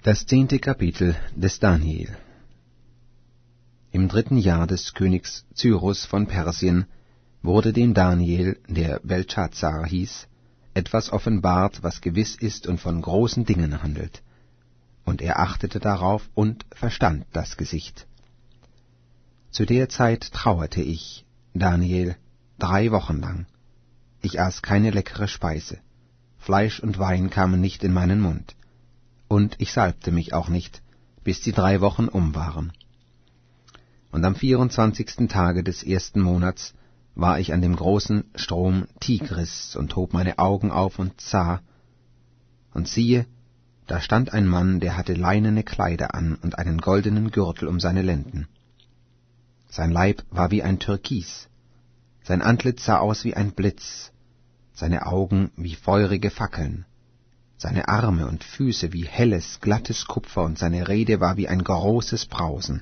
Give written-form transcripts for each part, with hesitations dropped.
Das 10. Kapitel des Daniel. Im 3. Jahr des Königs Cyrus von Persien wurde dem Daniel, der Beltschazzar hieß, etwas offenbart, was gewiss ist und von großen Dingen handelt. Und er achtete darauf und verstand das Gesicht. Zu der Zeit trauerte ich, Daniel, 3 Wochen lang. Ich aß keine leckere Speise. Fleisch und Wein kamen nicht in meinen Mund. Und ich salbte mich auch nicht, bis die 3 Wochen waren. Und am 24. Tage des 1. Monats war ich an dem großen Strom Tigris und hob meine Augen auf und sah, und siehe, da stand ein Mann, der hatte leinene Kleider an und einen goldenen Gürtel um seine Lenden. Sein Leib war wie ein Türkis, sein Antlitz sah aus wie ein Blitz, seine Augen wie feurige Fackeln, seine Arme und Füße wie helles, glattes Kupfer, und seine Rede war wie ein großes Brausen.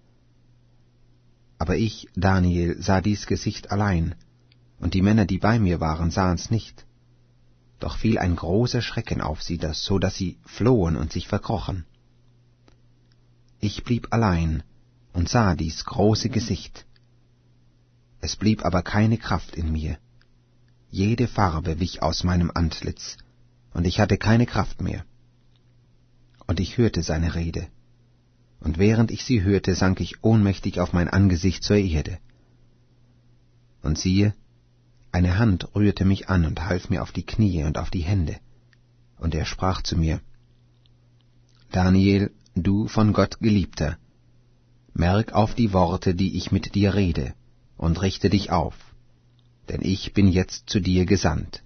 Aber ich, Daniel, sah dies Gesicht allein, und die Männer, die bei mir waren, sahen's nicht. Doch fiel ein großer Schrecken auf sie, so dass sie flohen und sich verkrochen. Ich blieb allein und sah dies große Gesicht. Es blieb aber keine Kraft in mir. Jede Farbe wich aus meinem Antlitz, und ich hatte keine Kraft mehr. Und ich hörte seine Rede, und während ich sie hörte, sank ich ohnmächtig auf mein Angesicht zur Erde. Und siehe, eine Hand rührte mich an und half mir auf die Knie und auf die Hände, und er sprach zu mir: Daniel, du von Gott Geliebter, merk auf die Worte, die ich mit dir rede, und richte dich auf, denn ich bin jetzt zu dir gesandt.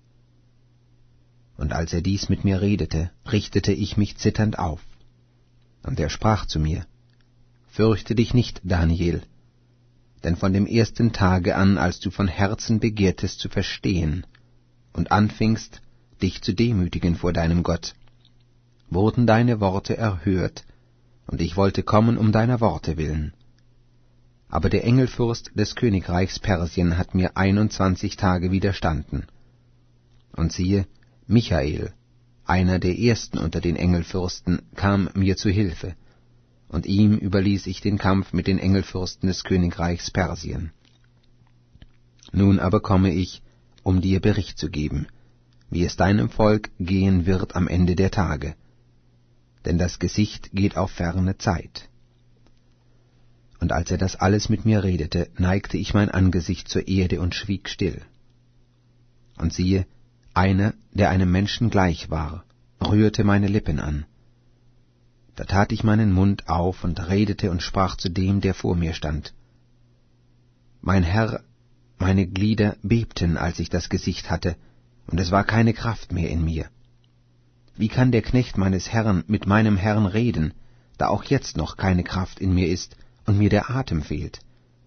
Und als er dies mit mir redete, richtete ich mich zitternd auf. Und er sprach zu mir: Fürchte dich nicht, Daniel, denn von dem ersten Tage an, als du von Herzen begehrtest zu verstehen und anfingst, dich zu demütigen vor deinem Gott, wurden deine Worte erhört, und ich wollte kommen um deiner Worte willen. Aber der Engelfürst des Königreichs Persien hat mir 21 Tage widerstanden. Und siehe, Michael, einer der ersten unter den Engelfürsten, kam mir zu Hilfe, und ihm überließ ich den Kampf mit den Engelfürsten des Königreichs Persien. Nun aber komme ich, um dir Bericht zu geben, wie es deinem Volk gehen wird am Ende der Tage, denn das Gesicht geht auf ferne Zeit. Und als er das alles mit mir redete, neigte ich mein Angesicht zur Erde und schwieg still. Und siehe, einer, der einem Menschen gleich war, rührte meine Lippen an. Da tat ich meinen Mund auf und redete und sprach zu dem, der vor mir stand: Mein Herr, meine Glieder bebten, als ich das Gesicht hatte, und es war keine Kraft mehr in mir. Wie kann der Knecht meines Herrn mit meinem Herrn reden, da auch jetzt noch keine Kraft in mir ist und mir der Atem fehlt?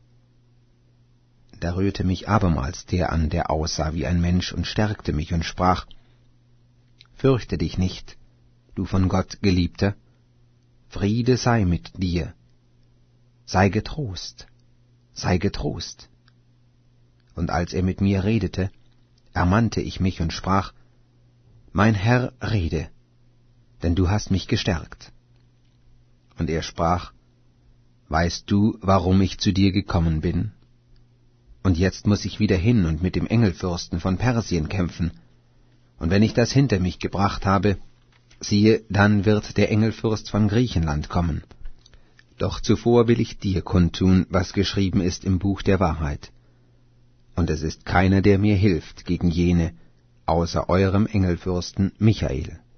Da rührte mich abermals der an, der aussah wie ein Mensch, und stärkte mich und sprach: Fürchte dich nicht, du von Gott Geliebter, Friede sei mit dir, sei getrost, sei getrost. Und als er mit mir redete, ermannte ich mich und sprach: Mein Herr, rede, denn du hast mich gestärkt. Und er sprach: Weißt du, warum ich zu dir gekommen bin? Und jetzt muß ich wieder hin und mit dem Engelfürsten von Persien kämpfen. Und wenn ich das hinter mich gebracht habe, siehe, dann wird der Engelfürst von Griechenland kommen. Doch zuvor will ich dir kundtun, was geschrieben ist im Buch der Wahrheit. Und es ist keiner, der mir hilft gegen jene, außer eurem Engelfürsten Michael.